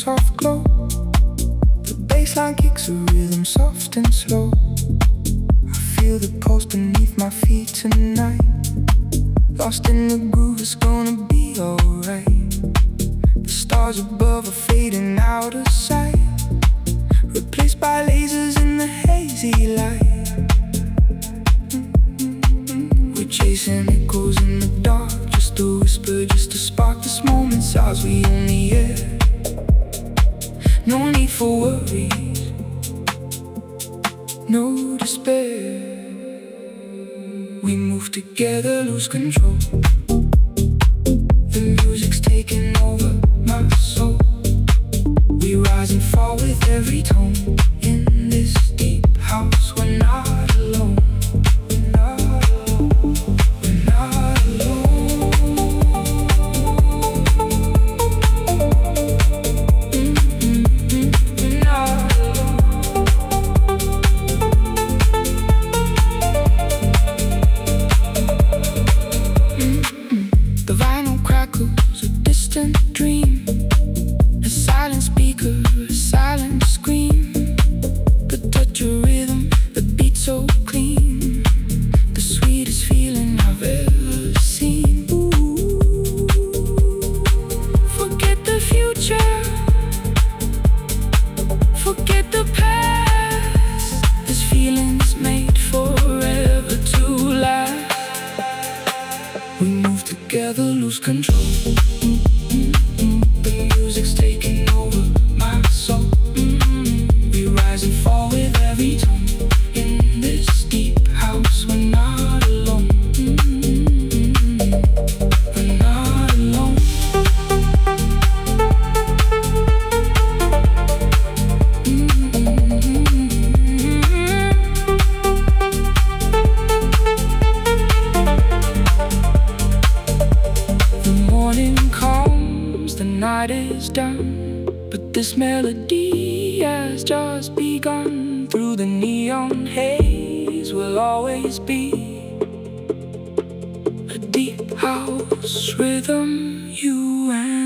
soft glow. The bassline kicks a rhythm soft and slow. I feel the pulse beneath my feet tonight. Lost in the groove, it's gonna be alright. The stars above are fading out of sight, replaced by lasers in the hazy light. We're chasing echoes in the dark, just a whisper, just a spark. This moment's ours, we own the air. No need for worries, no despair. We move together, lose control. The music's taking over my soul. We rise and fall with every tone. In this deep house, we're not alone. We're not alone. We're not alone. We're not alone. The vinyl crackles, a distant dream. A silent speaker, a silent scream. The touch of rhythm, the beat so clean. The sweetest feeling I've ever seen. Ooh. Forget the future, forget the past. This feeling's made forever to last. We move together, lose control. The music's taking over my soul. We rise and fall with every tone. In this deep house, we're not alone. We're not alone. The morning comes, the night is done, but this melody has just begun. Through the neon haze will always be a deep house rhythm, you and